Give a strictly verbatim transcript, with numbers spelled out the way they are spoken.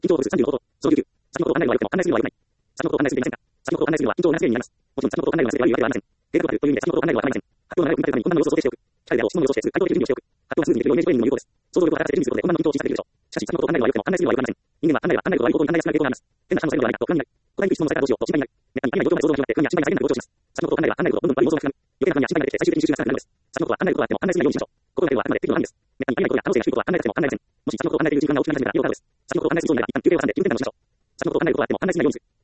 緊張をほぐすさんじゅうのこと。小休休。先のことを案内は良くても案内するのは良くない。先のことを案内するべきませんか。先のことを案内するのは緊張をなすようになります。もちろん先のことを案内はなすべきは理由だけではありません。計画があるという意味で先のことを案内は構いません。発表の流れを組み立てるために困難の様子を想定しておく。機械であろう質問の様子をして回答できる準備をしておく。発表がスムーズにできるようイメージトレーニングも有効です。想像力を働かせて準備することで困難の緊張を小さくできるでしょう。しかし先のことを案内は良くても案内するのは良くありません。人間は案内は案内と悪い方向に案内が少ない傾向があります。変な可能性のではないかと不安になる。答えにくい質問のされたらどうしようと心配になる。めったに意味ない状況まで想像が広がって不安や心配が先になるご調子します。先のことを案内は案内るとどんどん悪い妄想が膨らむ。余計な不安や心配が出てきて最終的に収集がつかなくなるのです。先のことは案内ることはあっても案内するようにしましょう。心がけるはあくまで適度な範囲です。めったに意味ないことや可能性が低いことは案内させても案内ません。もし先のことを案内できる時間が大きくなり始めたら意を変えるのです。先のことを案内するつもりなら一旦休憩を挟んで気分転換をしましょう。先のことを案内ることはあっても案内しないようにする。